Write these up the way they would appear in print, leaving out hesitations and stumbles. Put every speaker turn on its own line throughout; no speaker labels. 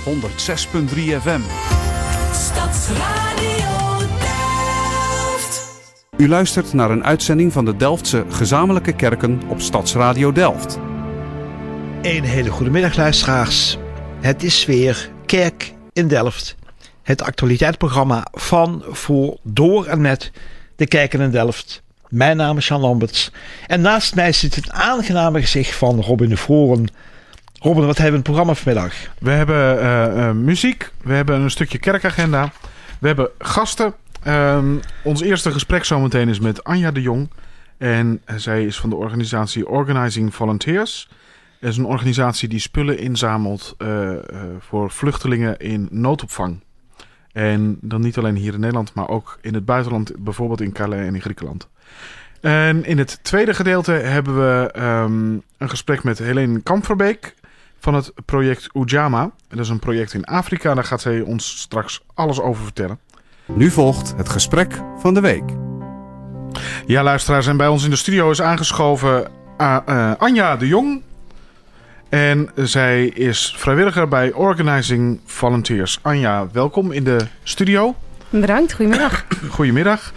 FM.
Stadsradio Delft.
U luistert naar een uitzending van de Delftse gezamenlijke kerken op Stadsradio Delft.
Een hele goede middag, luisteraars. Het is weer Kerk in Delft. Het actualiteitsprogramma van, voor, door en met de kerken in Delft. Mijn naam is Jan Lamberts. En naast mij zit het aangename gezicht van Robin de Vroren. Robin, wat hebben we in het programma vanmiddag?
We hebben muziek. We hebben een stukje kerkagenda. We hebben gasten. Ons eerste gesprek zometeen is met Anja de Jong. En zij is van de organisatie Organizing Volunteers. Dat is een organisatie die spullen inzamelt voor vluchtelingen in noodopvang. En dan niet alleen hier in Nederland, maar ook in het buitenland. Bijvoorbeeld in Calais en in Griekenland. En in het tweede gedeelte hebben we een gesprek met Helene Kamferbeek van het project Ujamaa. Dat is een project in Afrika. Daar gaat zij ons straks alles over vertellen.
Nu volgt het gesprek van de week.
Ja, luisteraars, en bij ons in de studio is aangeschoven Anja de Jong. En zij is vrijwilliger bij Organizing Volunteers. Anja, welkom in de studio.
Bedankt, goedemiddag.
Goedemiddag.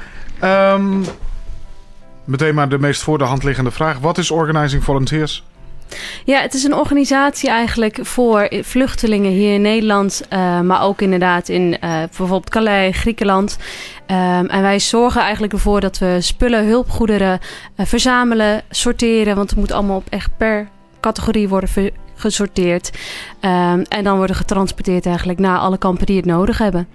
Meteen maar de meest voor de hand liggende vraag. Wat is Organizing Volunteers?
Ja, het is een organisatie eigenlijk voor vluchtelingen hier in Nederland. Maar ook inderdaad in bijvoorbeeld Calais, Griekenland. En wij zorgen eigenlijk ervoor dat we spullen, hulpgoederen verzamelen, sorteren. Want het moet allemaal op echt per categorie worden gesorteerd. En dan worden getransporteerd eigenlijk naar alle kampen die het nodig hebben.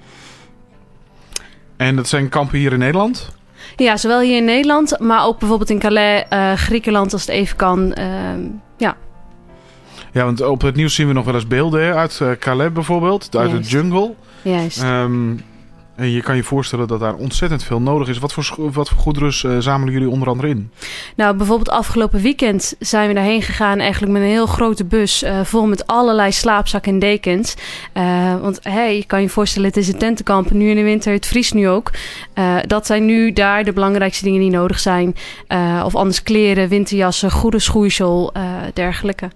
En dat zijn kampen hier in Nederland?
Ja, zowel hier in Nederland, maar ook bijvoorbeeld in Calais, Griekenland als het even kan. Ja.
Ja, want op het nieuws zien we nog wel eens beelden uit Calais bijvoorbeeld, uit de jungle.
Juist.
En je kan je voorstellen dat daar ontzettend veel nodig is. Wat voor goederen zamelen jullie onder andere in? Nou,
bijvoorbeeld afgelopen weekend zijn we daarheen gegaan eigenlijk met een heel grote bus vol met allerlei slaapzakken en dekens. Want je kan je voorstellen, het is een tentenkamp. Nu in de winter, het vriest nu ook. Dat zijn nu daar de belangrijkste dingen die nodig zijn. Of anders kleren, winterjassen, goede schoeisel, dergelijke.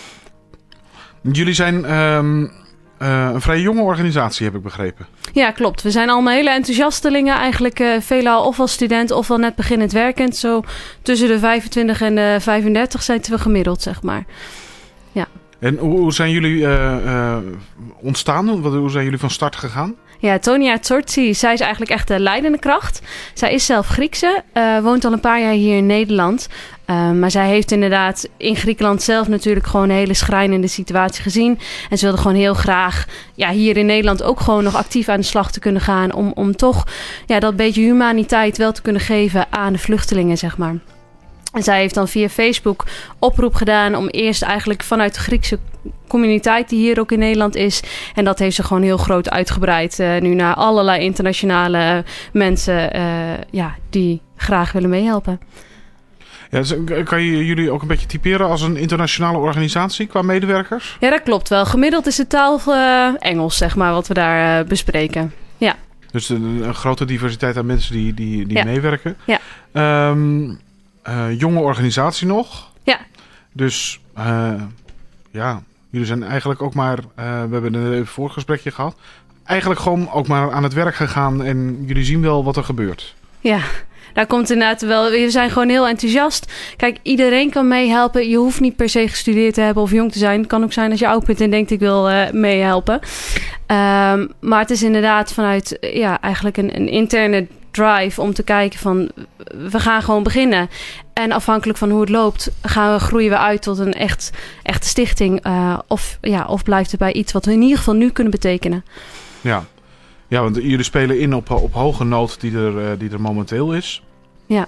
Jullie zijn een vrij jonge organisatie, heb ik begrepen.
Ja, klopt. We zijn allemaal hele enthousiastelingen. Eigenlijk veelal of als student of al net beginnend werkend. Zo tussen de 25 en de 35 zijn we gemiddeld, zeg maar. Ja. En
hoe zijn jullie ontstaan? Hoe zijn jullie van start gegaan?
Ja, Tonia Tsortsi, zij is eigenlijk echt de leidende kracht. Zij is zelf Griekse, woont al een paar jaar hier in Nederland. Maar zij heeft inderdaad in Griekenland zelf natuurlijk gewoon een hele schrijnende situatie gezien. En ze wilde gewoon heel graag hier in Nederland ook gewoon nog actief aan de slag te kunnen gaan. Om toch dat beetje humaniteit wel te kunnen geven aan de vluchtelingen, zeg maar. En zij heeft dan via Facebook oproep gedaan om eerst eigenlijk vanuit de Griekse communiteit die hier ook in Nederland is. En dat heeft ze gewoon heel groot uitgebreid. Nu naar allerlei internationale mensen die graag willen meehelpen.
Ja, kan je jullie ook een beetje typeren als een internationale organisatie qua medewerkers?
Ja, dat klopt wel. Gemiddeld is de taal Engels, zeg maar, wat we daar bespreken. Ja.
Dus een grote diversiteit aan mensen die meewerken.
Ja.
Jonge organisatie nog.
Ja.
Dus jullie zijn eigenlijk ook maar, we hebben een voorgesprekje gehad, eigenlijk gewoon ook maar aan het werk gegaan en jullie zien wel wat er gebeurt.
Ja, daar komt inderdaad wel, we zijn gewoon heel enthousiast. Kijk, iedereen kan meehelpen. Je hoeft niet per se gestudeerd te hebben of jong te zijn. Het kan ook zijn als je oud bent en denkt ik wil meehelpen. Maar het is inderdaad vanuit eigenlijk een interne drive om te kijken van we gaan gewoon beginnen. En afhankelijk van hoe het loopt groeien we uit tot een echte stichting. Of blijft het bij iets wat we in ieder geval nu kunnen betekenen.
Ja, want jullie spelen in op hoge nood die er momenteel is.
Ja.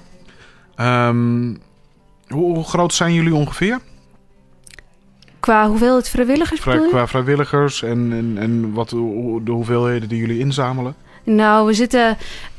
Hoe groot zijn jullie ongeveer?
Qua hoeveelheid vrijwilligers?
Qua vrijwilligers en wat de hoeveelheden die jullie inzamelen?
Nou, we zitten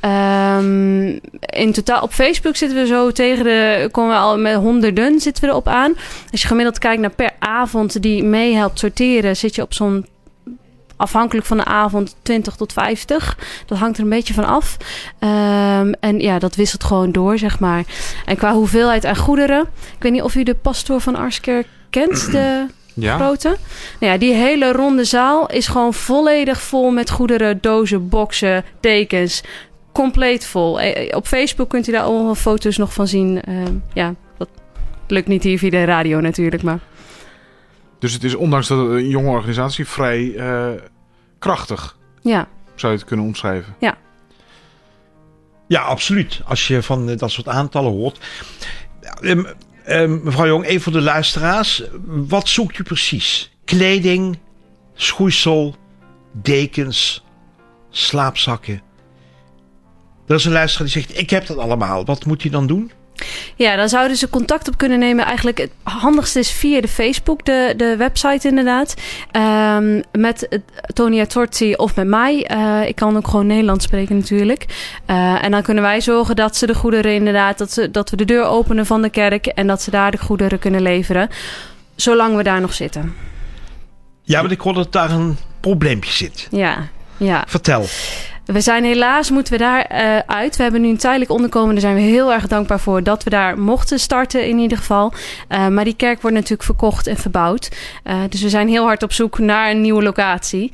in totaal op Facebook zitten we zo komen we al met honderden zitten we erop aan. Als je gemiddeld kijkt naar per avond die meehelpt sorteren, zit je op zo'n afhankelijk van de avond 20 tot 50. Dat hangt er een beetje van af. En dat wisselt gewoon door, zeg maar. En qua hoeveelheid aan goederen, ik weet niet of u de pastoor van Arskerk kent,
Ja.
Grote. Nou ja, die hele ronde zaal is gewoon volledig vol met goederen, dozen, boxen, tekens. Compleet vol. Op Facebook kunt u daar allemaal foto's nog van zien. Dat lukt niet hier via de radio natuurlijk, maar...
Dus het is ondanks dat het een jonge organisatie vrij krachtig,
Ja.
zou je het kunnen omschrijven.
Ja, absoluut. Als je van dat soort aantallen hoort. Mevrouw Jong, even voor de luisteraars. Wat zoekt u precies? Kleding, schoeisel, dekens, slaapzakken. Er is een luisteraar die zegt, ik heb dat allemaal. Wat moet hij dan doen?
Ja, dan zouden ze contact op kunnen nemen. Eigenlijk het handigste is via de Facebook, de website inderdaad. Met Tonia Torti of met mij. Ik kan ook gewoon Nederlands spreken natuurlijk. En dan kunnen wij zorgen dat ze de goederen inderdaad... dat we de deur openen van de kerk... en dat ze daar de goederen kunnen leveren. Zolang we daar nog zitten.
Ja, maar ik hoor dat daar een probleempje zit.
Ja.
Vertel.
We zijn helaas, moeten we daar uit. We hebben nu een tijdelijk onderkomen. Daar zijn we heel erg dankbaar voor dat we daar mochten starten in ieder geval. Maar die kerk wordt natuurlijk verkocht en verbouwd. Dus we zijn heel hard op zoek naar een nieuwe locatie.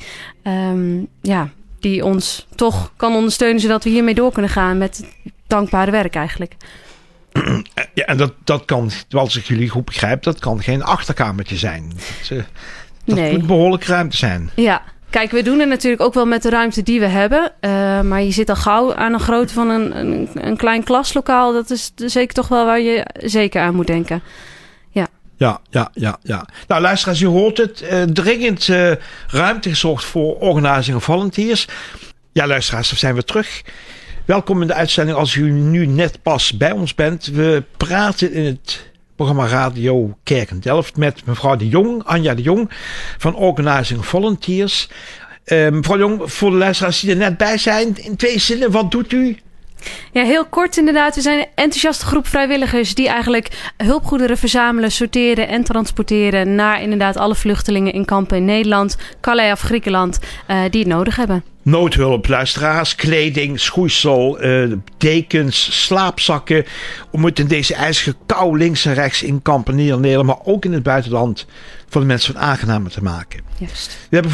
Die ons toch kan ondersteunen zodat we hiermee door kunnen gaan met het dankbare werk eigenlijk.
Ja, en dat kan, zoals ik jullie goed begrijp, dat kan geen achterkamertje zijn. Dat moet behoorlijk ruimte zijn.
Ja. Kijk, we doen het natuurlijk ook wel met de ruimte die we hebben. Maar je zit al gauw aan een grootte van een klein klaslokaal. Dat is zeker toch wel waar je zeker aan moet denken. Ja.
Ja. Nou, luisteraars, u hoort het. Dringend ruimte gezocht voor Organizing of Volunteers. Ja, luisteraars, daar zijn we terug. Welkom in de uitzending als u nu net pas bij ons bent. We praten in het programma Radio Kerk in Delft met mevrouw de Jong, Anja de Jong van Organizing Volunteers. Mevrouw de Jong, voor de luisteraars die er net bij zijn, in 2 zinnen, wat doet u?
Ja, heel kort inderdaad. We zijn een enthousiaste groep vrijwilligers die eigenlijk hulpgoederen verzamelen, sorteren en transporteren naar inderdaad alle vluchtelingen in kampen in Nederland, Calais of Griekenland die het nodig hebben.
Noodhulp, luisteraars, kleding, schoeisel, dekens, slaapzakken. Om het in deze ijzige kou links en rechts in kampen Nederland, maar ook in het buitenland voor de mensen wat aangenamer te maken.
Juist. We
hebben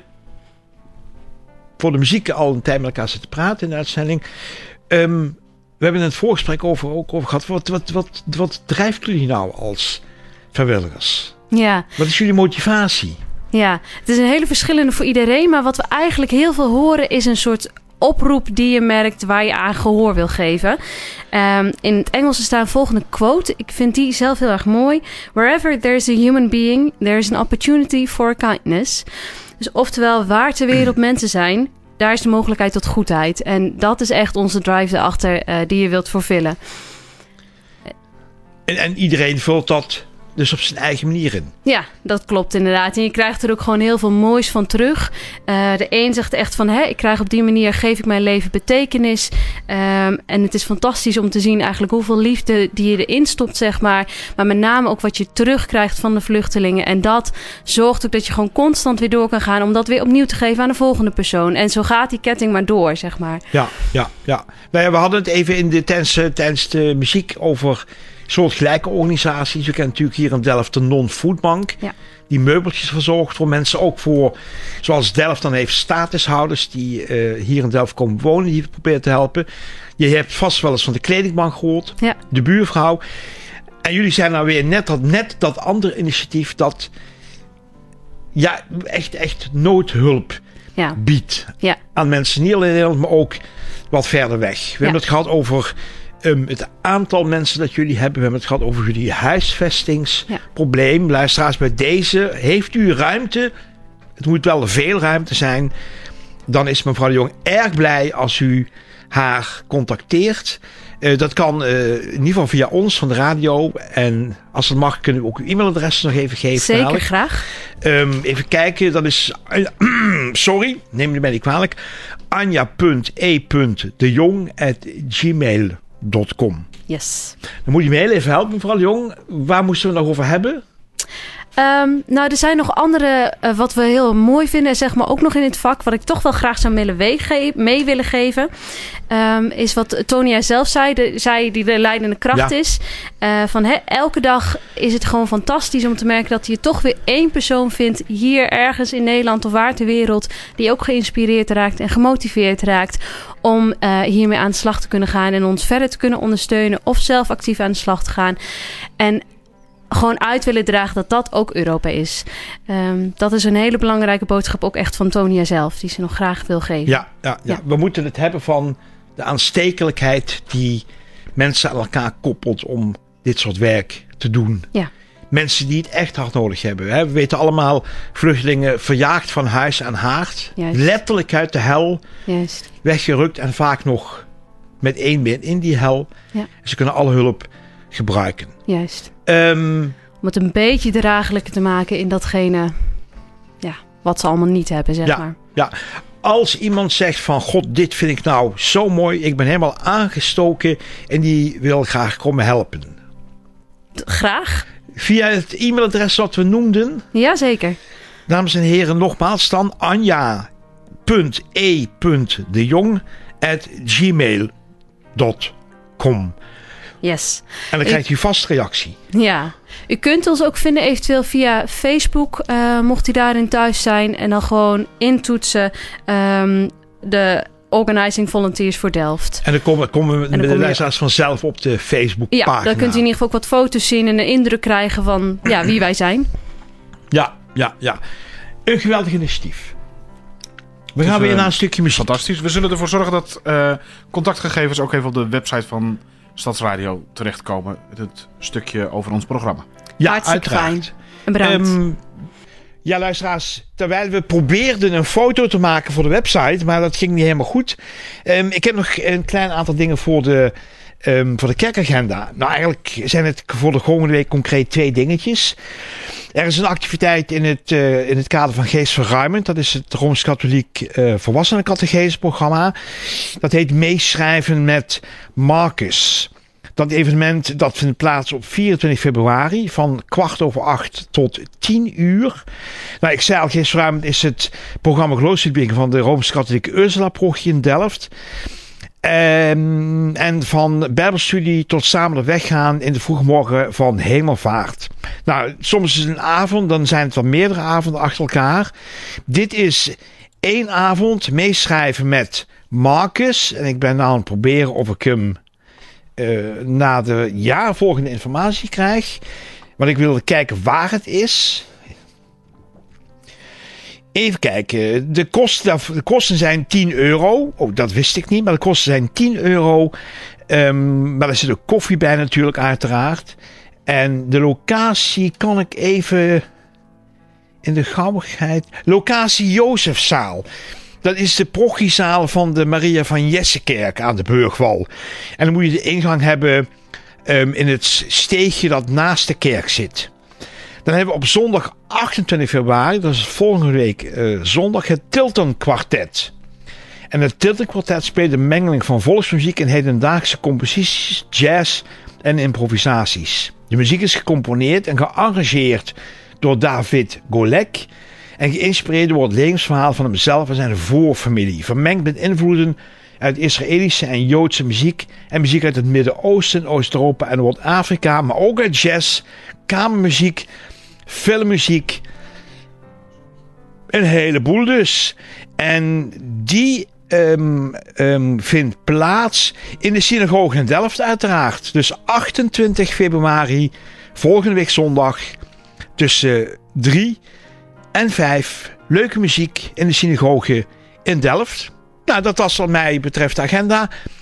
voor de muziek al een tijd met elkaar zitten praten in de uitzending. We hebben in het voorgesprek ook over gehad. Wat drijft jullie nou als vrijwilligers?
Ja.
Wat is jullie motivatie?
Ja, het is een hele verschillende voor iedereen. Maar wat we eigenlijk heel veel horen is een soort oproep die je merkt waar je aan gehoor wil geven. In het Engels staat een volgende quote. Ik vind die zelf heel erg mooi. Wherever there's a human being, there is an opportunity for kindness. Dus oftewel, waar ter wereld mensen zijn, daar is de mogelijkheid tot goedheid. En dat is echt onze drive erachter die je wilt vervullen.
En iedereen vult dat dus op zijn eigen manier in. Ja,
dat klopt inderdaad. En je krijgt er ook gewoon heel veel moois van terug. De een zegt echt van, ik krijg op die manier, geef ik mijn leven betekenis. En het is fantastisch om te zien eigenlijk hoeveel liefde die je erin stopt, zeg maar. Maar met name ook wat je terugkrijgt van de vluchtelingen. En dat zorgt ook dat je gewoon constant weer door kan gaan om dat weer opnieuw te geven aan de volgende persoon. En zo gaat die ketting maar door, zeg maar.
Ja. We hadden het even tijdens de muziek over soortgelijke organisaties. We kennen natuurlijk hier in Delft de Non-Foodbank. Ja. Die meubeltjes verzorgt voor mensen. Ook voor, zoals Delft dan heeft, statushouders die hier in Delft komen wonen. Die proberen te helpen. Je hebt vast wel eens van de kledingbank gehoord. Ja. De buurvrouw. En jullie zijn nou weer net dat andere initiatief dat echt noodhulp biedt. Ja. Aan mensen niet alleen in Nederland, maar ook wat verder weg. We hebben het gehad over het aantal mensen dat jullie hebben. We hebben het gehad over jullie huisvestingsprobleem. Luisteraars, bij deze heeft u ruimte. Het moet wel veel ruimte zijn. Dan is mevrouw de Jong erg blij als u haar contacteert. Dat kan in ieder geval via ons van de radio. En als het mag, kunnen we ook uw e-mailadres nog even geven.
Zeker, dadelijk. Graag.
Even kijken, dat is sorry, neem me mij niet kwalijk. anja.e.dejong@gmail.com.
Yes.
Dan moet je me heel even helpen, mevrouw de Jong. Waar moesten we het nog over hebben?
Nou, er zijn nog andere, wat we heel mooi vinden, zeg maar ook nog in het vak, wat ik toch wel graag zou mee willen geven, is wat Tonia zelf zei, zij die de leidende kracht is. Elke dag is het gewoon fantastisch om te merken dat je toch weer één persoon vindt hier ergens in Nederland of waar ter wereld, die ook geïnspireerd raakt en gemotiveerd raakt om hiermee aan de slag te kunnen gaan en ons verder te kunnen ondersteunen of zelf actief aan de slag te gaan. En gewoon uit willen dragen dat dat ook Europa is. Dat is een hele belangrijke boodschap ook echt van Tonia zelf, die ze nog graag wil geven.
Ja. We moeten het hebben van de aanstekelijkheid die mensen aan elkaar koppelt om dit soort werk te doen.
Ja.
Mensen die het echt hard nodig hebben. We weten allemaal, vluchtelingen verjaagd van huis en haard.
Juist.
Letterlijk uit de hel.
Juist.
Weggerukt en vaak nog met één been in die hel.
Ja.
Ze kunnen alle hulp gebruiken.
Juist. Om het een beetje draaglijker te maken in datgene wat ze allemaal niet hebben, zeg maar.
Ja, als iemand zegt van God, dit vind ik nou zo mooi. Ik ben helemaal aangestoken en die wil graag komen helpen.
Graag.
Via het e-mailadres wat we noemden.
Jazeker.
Dames en heren, nogmaals dan anja.e.dejong@gmail.com.
Yes.
En dan krijgt u vast reactie.
Ja. U kunt ons ook vinden eventueel via Facebook, mocht u daarin thuis zijn. En dan gewoon intoetsen de Organizing Volunteers voor Delft.
En dan komen we met de luisteraars vanzelf op de Facebookpagina.
Ja, dan kunt u in ieder geval ook wat foto's zien en een indruk krijgen van wie wij zijn.
Ja. Een geweldig initiatief. We gaan weer naar een stukje muziek.
Fantastisch. We zullen ervoor zorgen dat contactgegevens ook even op de website van Stadsradio terechtkomen. Het stukje over ons programma.
Ja,
hartstikke
uiteraard.
fijn. En bedankt.
Ja, luisteraars. Terwijl we probeerden een foto te maken voor de website, maar dat ging niet helemaal goed. Ik heb nog een klein aantal dingen voor de kerkagenda. Nou, eigenlijk zijn het voor de komende week concreet 2 dingetjes. Er is een activiteit in het kader van Geestverruimend. Dat is het Rooms-Katholiek Volwassenencatechese-programma. Dat heet Meeschrijven met Marcus. Dat evenement dat vindt plaats op 24 februari van 7:15 tot 10:00. Nou, ik zei al, Geestverruimend is het programma geloofsverdieping van de Rooms-Katholieke Ursula-parochie in Delft. En van bijbelstudie tot samen op weg gaan in de vroege morgen van hemelvaart. Nou, soms is het een avond, dan zijn het wel meerdere avonden achter elkaar. Dit is 1 avond meeschrijven met Marcus. En ik ben nou aan het proberen of ik hem na de volgende informatie krijg. Want ik wilde kijken waar het is. Even kijken. De kosten zijn €10. Oh, dat wist ik niet. Maar de kosten zijn €10. Maar er zit ook koffie bij natuurlijk, uiteraard. En de locatie kan ik even in de gauwigheid. Locatie Jozefzaal. Dat is de parochiezaal van de Maria van Jessekerk aan de Burgwal. En dan moet je de ingang hebben in het steegje dat naast de kerk zit. Dan hebben we op zondag 28 februari, dat is volgende week zondag, het Tilton Quartet. En het Tilton Quartet speelt een mengeling van volksmuziek en hedendaagse composities, jazz en improvisaties. De muziek is gecomponeerd en gearrangeerd door David Golek en geïnspireerd door het levensverhaal van hemzelf en zijn voorfamilie, vermengd met invloeden uit Israëlische en Joodse muziek en muziek uit het Midden-Oosten, Oost-Europa en Noord-Afrika, maar ook uit jazz, kamermuziek, filmmuziek, een heleboel dus. En die vindt plaats in de synagoge in Delft uiteraard. Dus 28 februari, volgende week zondag, tussen 3 en 5. Leuke muziek in de synagoge in Delft. Nou, dat was wat mij betreft de agenda.